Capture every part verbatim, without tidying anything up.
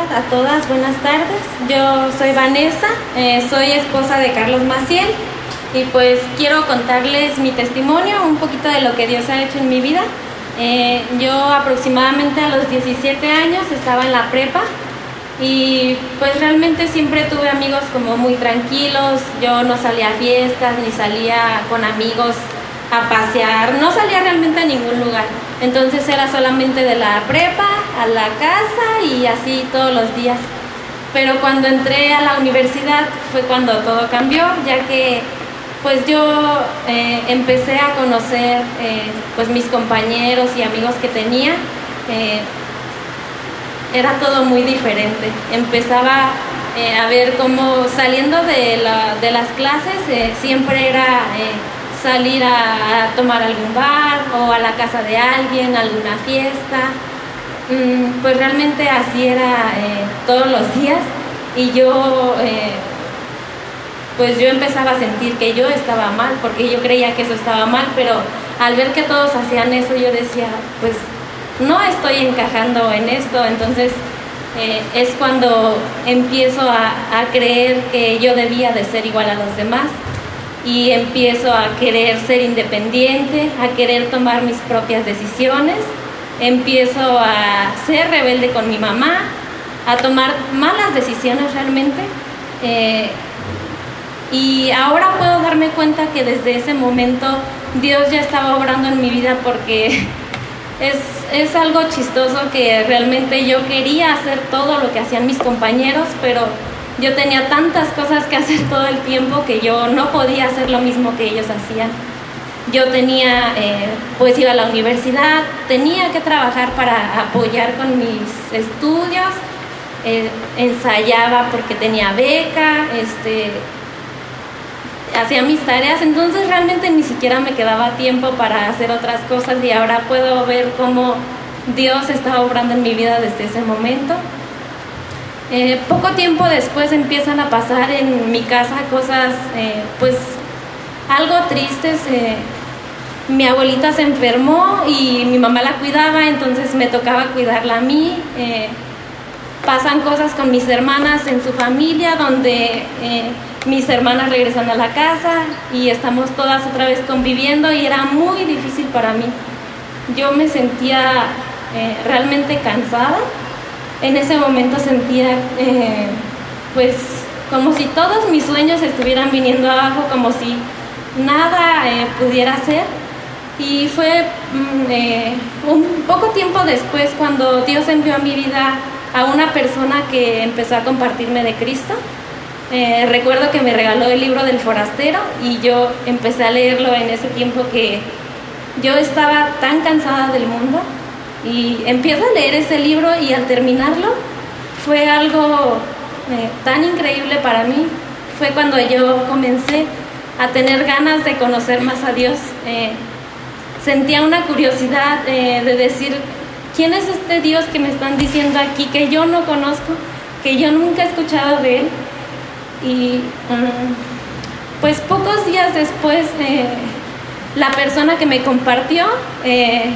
a todas, buenas tardes. Yo soy Vanessa, eh, soy esposa de Carlos Maciel y pues quiero contarles mi testimonio, un poquito de lo que Dios ha hecho en mi vida. Eh, yo aproximadamente a los diecisiete años estaba en la prepa y pues realmente siempre tuve amigos como muy tranquilos. Yo no salía a fiestas ni salía con amigos a pasear, no salía realmente a ningún lugar. Entonces era solamente de la prepa a la casa y así todos los días. Pero cuando entré a la universidad fue cuando todo cambió, ya que pues yo eh, empecé a conocer eh, pues mis compañeros y amigos que tenía. Eh, era todo muy diferente. Empezaba eh, a ver cómo saliendo de, la, de las clases eh, siempre era eh, salir a, a tomar algún bar o a la casa de alguien, alguna fiesta. Mm, pues realmente así era eh, todos los días y yo eh, pues yo empezaba a sentir que yo estaba mal, porque yo creía que eso estaba mal, pero al ver que todos hacían eso yo decía, pues no estoy encajando en esto. Entonces eh, es cuando empiezo a, a creer que yo debía de ser igual a los demás y empiezo a querer ser independiente, a querer tomar mis propias decisiones. Empiezo a ser rebelde con mi mamá, a tomar malas decisiones realmente. Eh, y ahora puedo darme cuenta que desde ese momento Dios ya estaba obrando en mi vida, porque es, es algo chistoso que realmente yo quería hacer todo lo que hacían mis compañeros, pero yo tenía tantas cosas que hacer todo el tiempo que yo no podía hacer lo mismo que ellos hacían. Yo tenía, eh, pues iba a la universidad, tenía que trabajar para apoyar con mis estudios, eh, ensayaba porque tenía beca, este, hacía mis tareas, entonces realmente ni siquiera me quedaba tiempo para hacer otras cosas, y ahora puedo ver cómo Dios estaba obrando en mi vida desde ese momento. Eh, poco tiempo después empiezan a pasar en mi casa cosas eh, pues algo tristes. Eh, mi abuelita se enfermó y mi mamá la cuidaba, entonces me tocaba cuidarla a mí. Eh, pasan cosas con mis hermanas en su familia, donde eh, mis hermanas regresan a la casa y estamos todas otra vez conviviendo, y era muy difícil para mí. Yo me sentía eh, realmente cansada. En ese momento sentía eh, pues como si todos mis sueños estuvieran viniendo abajo, como si nada eh, pudiera hacer. Y fue mm, eh, un poco tiempo después cuando Dios envió a mi vida a una persona que empezó a compartirme de Cristo. Eh, recuerdo que me regaló el libro del forastero y yo empecé a leerlo en ese tiempo que yo estaba tan cansada del mundo. Y empiezo a leer ese libro y al terminarlo fue algo eh, tan increíble para mí. Fue cuando yo comencé a tener ganas de conocer más a Dios. Eh, sentía una curiosidad eh, de decir, ¿quién es este Dios que me están diciendo aquí, que yo no conozco, que yo nunca he escuchado de Él? Y um, pues pocos días después eh, la persona que me compartió eh,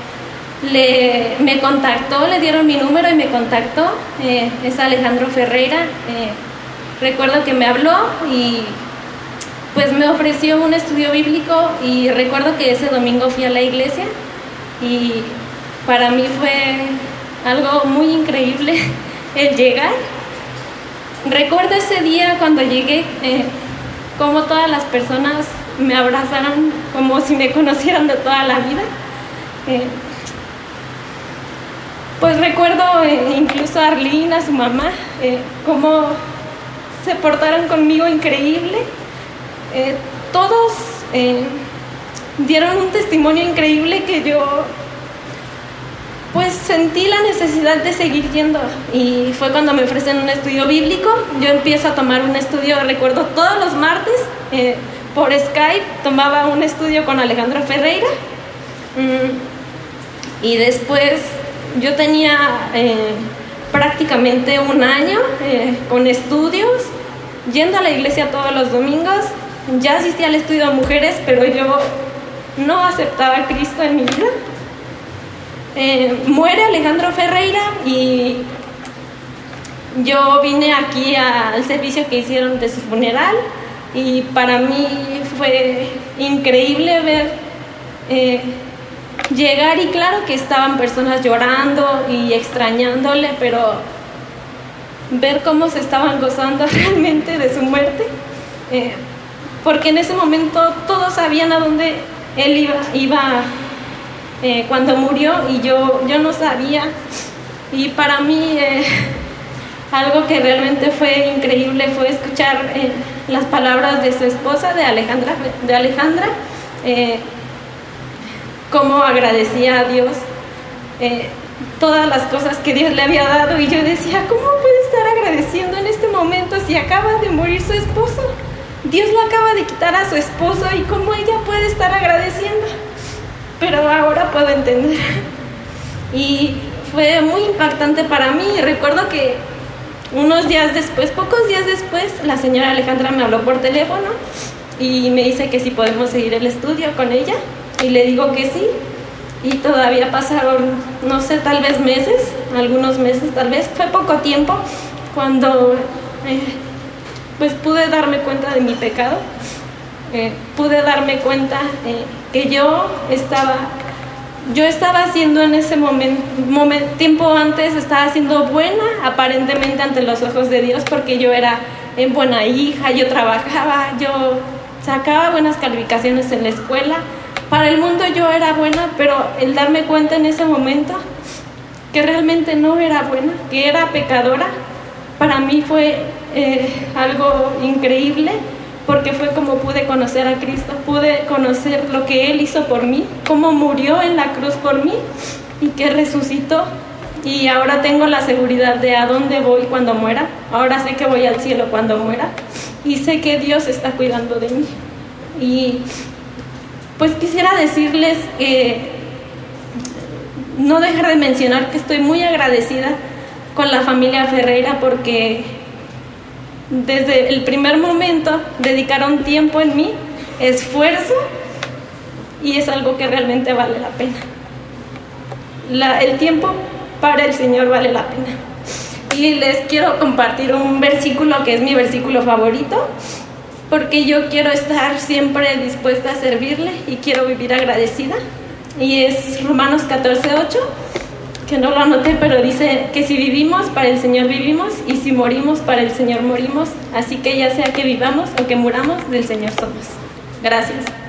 Le, me contactó, le dieron mi número y me contactó. Eh, es Alejandro Ferreira. Eh, recuerdo que me habló y pues me ofreció un estudio bíblico, y recuerdo que ese domingo fui a la iglesia y para mí fue algo muy increíble el llegar. Recuerdo ese día cuando llegué, eh, como todas las personas me abrazaron como si me conocieran de toda la vida. Eh, Pues recuerdo eh, incluso a Arlene, a su mamá, eh, cómo se portaron conmigo increíble. Eh, todos eh, dieron un testimonio increíble que yo pues sentí la necesidad de seguir yendo. Y fue cuando me ofrecen un estudio bíblico. Yo empiezo a tomar un estudio, recuerdo, todos los martes eh, por Skype, tomaba un estudio con Alejandro Ferreira. Mm, y después yo tenía eh, prácticamente un año eh, con estudios, yendo a la iglesia todos los domingos. Ya asistía al estudio de mujeres, pero yo no aceptaba a Cristo en mi vida. Eh, muere Alejandro Ferreira y yo vine aquí a, al servicio que hicieron de su funeral y para mí fue increíble ver eh, llegar, y claro que estaban personas llorando y extrañándole, pero ver cómo se estaban gozando realmente de su muerte, eh, porque en ese momento todos sabían a dónde él iba, iba eh, cuando murió, y yo, yo no sabía. Y para mí eh, algo que realmente fue increíble fue escuchar eh, las palabras de su esposa, de Alejandra, de Alejandra eh, cómo agradecía a Dios eh, todas las cosas que Dios le había dado, y yo decía, ¿cómo puede estar agradeciendo en este momento si acaba de morir su esposo? Dios le acaba de quitar a su esposo, y cómo ella puede estar agradeciendo. Pero ahora puedo entender. Y fue muy impactante para mí. Recuerdo que unos días después, pocos días después, la señora Alejandra me habló por teléfono y me dice que si podemos seguir el estudio con ella, y le digo que sí. Y todavía pasaron, no sé, tal vez meses, algunos meses, tal vez, fue poco tiempo, cuando eh, pues pude darme cuenta de mi pecado, eh, pude darme cuenta eh, que yo estaba, yo estaba haciendo en ese momento, momento, tiempo antes, estaba siendo buena aparentemente ante los ojos de Dios, porque yo era eh, buena hija, yo trabajaba, yo sacaba buenas calificaciones en la escuela. Para el mundo yo era buena, pero el darme cuenta en ese momento que realmente no era buena, que era pecadora, para mí fue eh, algo increíble, porque fue como pude conocer a Cristo, pude conocer lo que Él hizo por mí, cómo murió en la cruz por mí y que resucitó. Y ahora tengo la seguridad de a dónde voy cuando muera. Ahora sé que voy al cielo cuando muera, y sé que Dios está cuidando de mí. Y pues quisiera decirles, eh, no dejar de mencionar que estoy muy agradecida con la familia Ferreira, porque desde el primer momento dedicaron tiempo en mí, esfuerzo, y es algo que realmente vale la pena. La, el tiempo para el Señor vale la pena. Y les quiero compartir un versículo que es mi versículo favorito, porque yo quiero estar siempre dispuesta a servirle y quiero vivir agradecida. Y es Romanos catorce ocho, que no lo anoté, pero dice que si vivimos, para el Señor vivimos, y si morimos, para el Señor morimos. Así que ya sea que vivamos o que muramos, del Señor somos. Gracias.